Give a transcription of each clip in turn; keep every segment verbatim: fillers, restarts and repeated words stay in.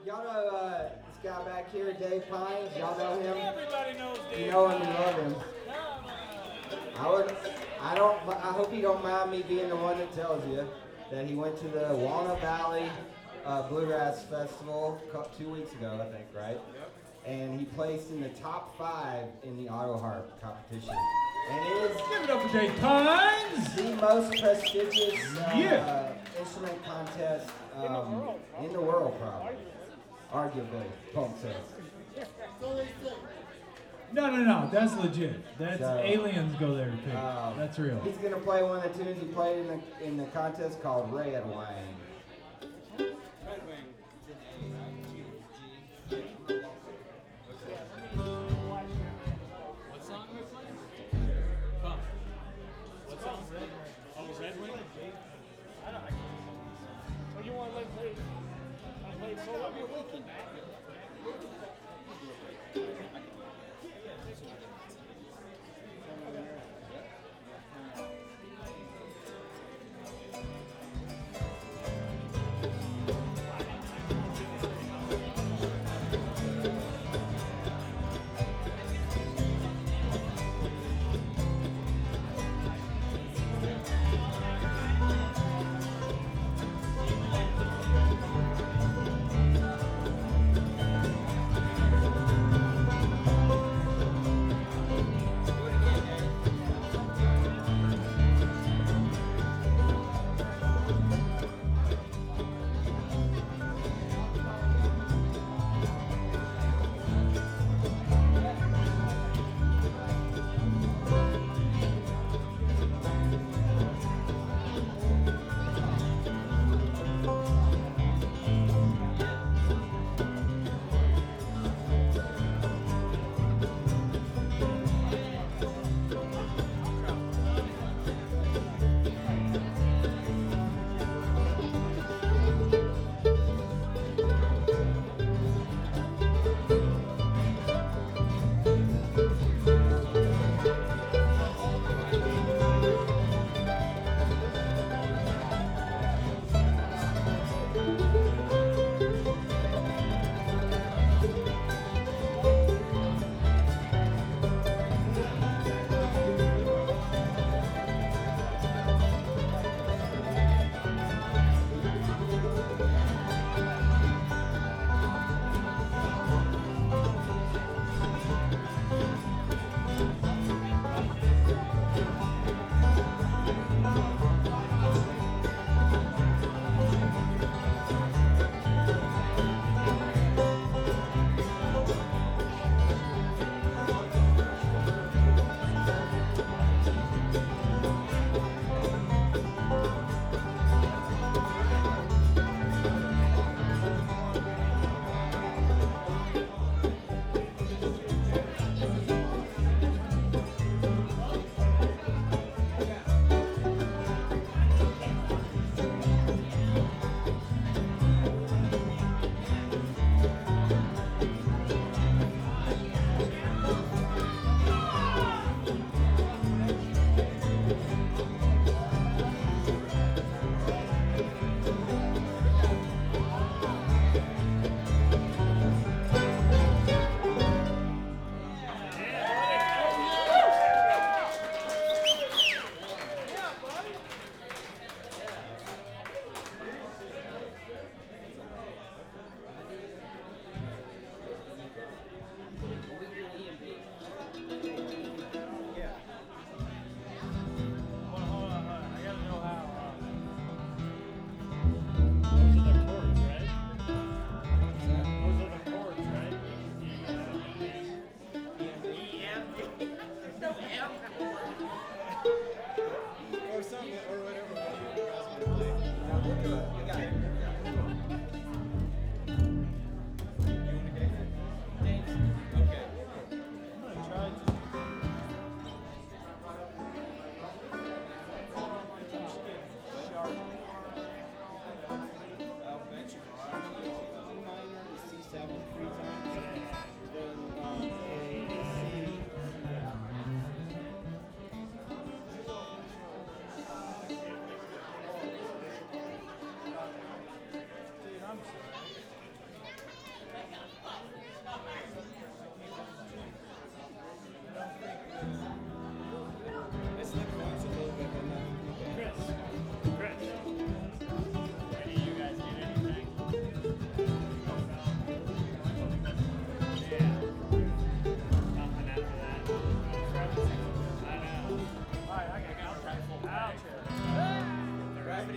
y'all know uh, this guy back here, Dave Pines. Y'all know him. Everybody knows Dave. You know him and love him. I would. I don't. I hope you don't mind me being the one that tells you that he went to the Walnut Valley uh, Bluegrass Festival cou- two weeks ago, I think, right? And he placed in the top five in the auto harp competition. And it is Give it up for Dave Pines! the most prestigious uh, Yeah. instrument contest um, in the world, probably. Arguably, Punk says. No, no, no, that's legit. That's So, aliens go there to pick. Um, That's real. He's gonna play one of the tunes he played in the in the contest called Red Wine. What song we playing? Pump. What song? Oh, Red Wing? I don't know. Oh, you want to let play? I play solo?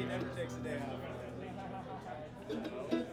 never takes a day off.